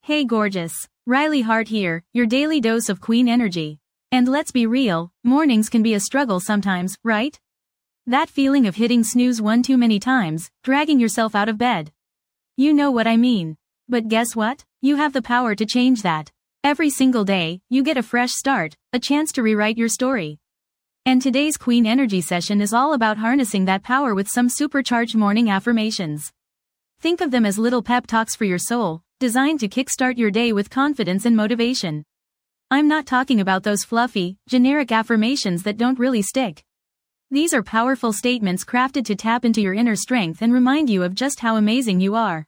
Hey gorgeous, Riley Hart here, your daily dose of queen energy. And let's be real, mornings can be a struggle sometimes, right? That feeling of hitting snooze one too many times, dragging yourself out of bed. You know what I mean. But guess what? You have the power to change that. Every single day, you get a fresh start, a chance to rewrite your story. And today's Queen Energy session is all about harnessing that power with some supercharged morning affirmations. Think of them as little pep talks for your soul, designed to kickstart your day with confidence and motivation. I'm not talking about those fluffy, generic affirmations that don't really stick. These are powerful statements crafted to tap into your inner strength and remind you of just how amazing you are.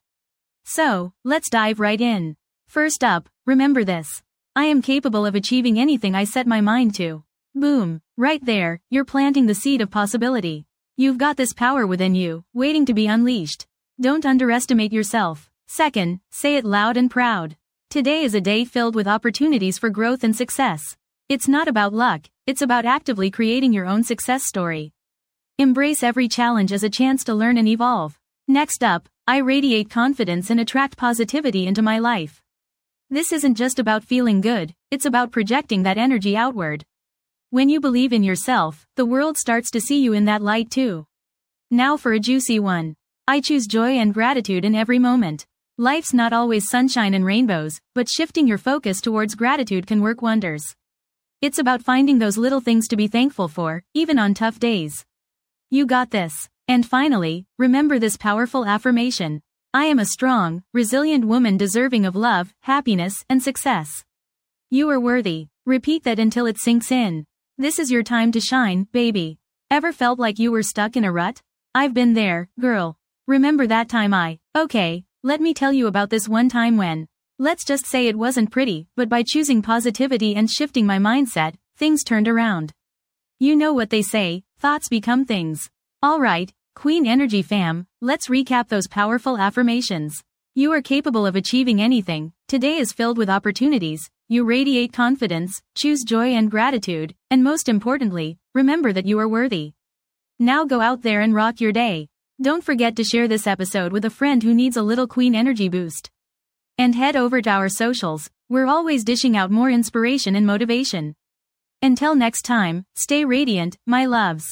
So, let's dive right in. First up, remember this. I am capable of achieving anything I set my mind to. Boom, right there, you're planting the seed of possibility. You've got this power within you, waiting to be unleashed. Don't underestimate yourself. Second, say it loud and proud. Today is a day filled with opportunities for growth and success. It's not about luck, it's about actively creating your own success story. Embrace every challenge as a chance to learn and evolve. Next up, I radiate confidence and attract positivity into my life. This isn't just about feeling good, it's about projecting that energy outward. When you believe in yourself, the world starts to see you in that light too. Now for a juicy one. I choose joy and gratitude in every moment. Life's not always sunshine and rainbows, but shifting your focus towards gratitude can work wonders. It's about finding those little things to be thankful for, even on tough days. You got this. And finally, remember this powerful affirmation. I am a strong, resilient woman deserving of love, happiness, and success. You are worthy. Repeat that until it sinks in. This is your time to shine, baby. Ever felt like you were stuck in a rut? I've been there, girl. Remember that time Okay, let me tell you about this one time when. Let's just say it wasn't pretty, but by choosing positivity and shifting my mindset, things turned around. You know what they say, thoughts become things. Alright, Queen Energy fam, let's recap those powerful affirmations. You are capable of achieving anything, today is filled with opportunities, you radiate confidence, choose joy and gratitude, and most importantly, remember that you are worthy. Now go out there and rock your day. Don't forget to share this episode with a friend who needs a little Queen Energy boost. And head over to our socials, we're always dishing out more inspiration and motivation. Until next time, stay radiant, my loves.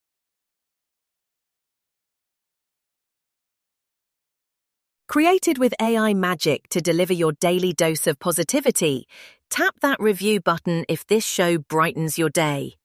Created with AI magic to deliver your daily dose of positivity, tap that review button if this show brightens your day.